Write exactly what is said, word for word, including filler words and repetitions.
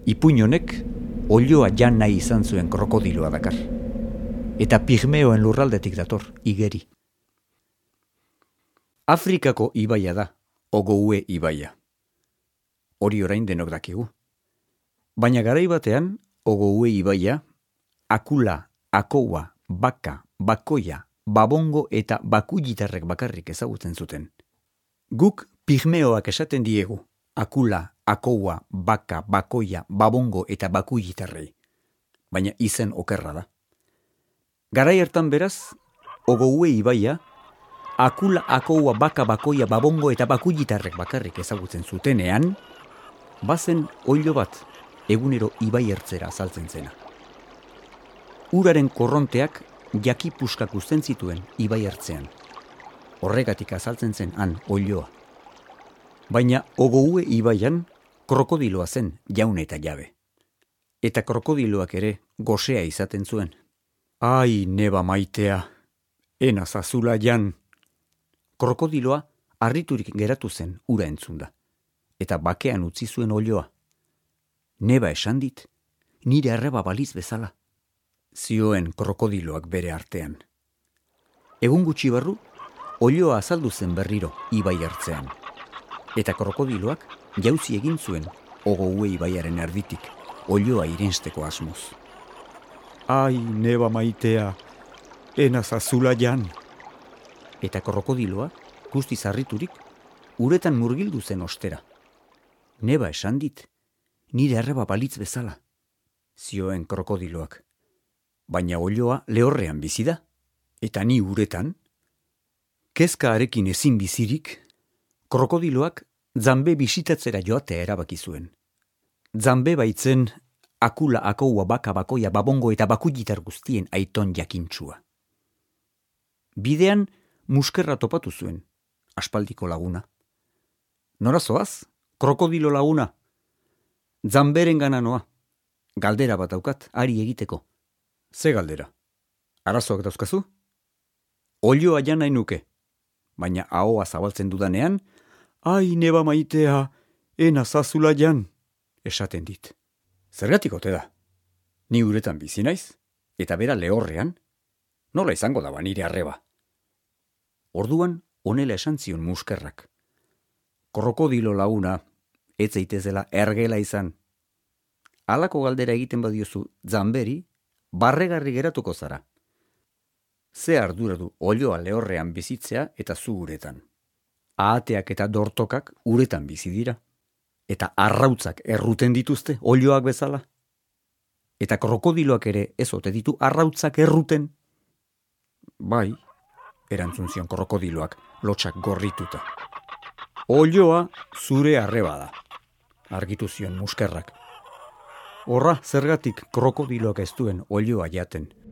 Ipuin honek olioa jan nahi izan zuen krokodiloa dakar. Eta pigmeoen lurraldetik dator, igeri. Afrikako ibaia da, Ogoue ibaia. Hori orain denok dakigu. Baina garai batean, Ogoue ibaia, akula, akoua, baka, bakoia, babongo eta bakuitarrek bakarrik ezagutzen zuten. Guk pigmeoak esaten diegu, akula, akoua, baka, bakoia, babongo eta bakuitarrei. Baina izen okerra da. Garai hartan beraz, Ogoue ibaia, akula, akoua, baka, bakoia, babongo eta bakuitarrek bakarrik ezagutzen zutenean, bazen oilo bat egunero ibai ertzera azaltzen zena. Uraren korronteak jakipuskak uzten zituen ibai ertzean. Horregatik azaltzen zen han oiloa. Baina Ogoue ibaian krokodiloa zen jaun eta jabe. Eta krokodiloak ere gosea izaten zuen. Ai, neba maitea, ena zazula jan. Krokodiloa harriturik geratu zen ura entzunda. Eta bakean utzi zuen oiloa. Neba esan dit, nire arreba baliz bezala. Zioen krokodiloak bere artean. Egun gutxi barru, oiloa azaldu zen berriro ibai ertzean. Eta krokodiloak jauzi egin zuen Ogoue ibaiaren erditik, oiloa irensteko asmoz. Ai, neba maitea, ena zazula jan. Eta krokodiloa, guztiz harriturik, uretan murgildu zen ostera. Neba esan dit, nire arreba balitz bezala, zioen krokodiloak. Baina oiloa lehorrean bizi da, eta ni uretan. Kezkaarekin ezin bizirik, krokodiloak zanbe bisitatzera joatea erabaki zuen. Zanbe baitzen akula, akoua, baka, bakoia, babongo eta bakuitar guztien aiton jakintsua. Bidean muskerra topatu zuen, aspaldiko laguna. Nora zoaz, krokodilo laguna? Zanberen gana noa. Galdera bat daukat, ari egiteko. Ze galdera? Arazoak dauzkazu? Oiloa jan nahi nuke. Baina ahoa zabaltzen dudanean, ai, neba maitea, ena zazula jan, esaten dit. Zergatik ote da? Ni uretan bizi naiz, eta bera lehorrean, nola izango da nire arreba? Orduan, honela esan zion muskerrak. Krokodilo laguna, ez zaitezela ergela izan. Halako galdera egiten badiozu zanberi, barregarri geratuko zara. Ze ardura du oiloa lehorrean bizitzea eta zu uretan. Ahateak eta dortokak uretan bizi dira. Eta arrautzak erruten dituzte oiloak bezala. Eta krokodiloak ere ez ote ditu arrautzak erruten. Bai, erantzun zion krokodiloak lotsak gorrituta. Oiloa zure arreba da, argitu zion muskerrak. Horra, zergatik krokodiloak ez duen oiloa jaten.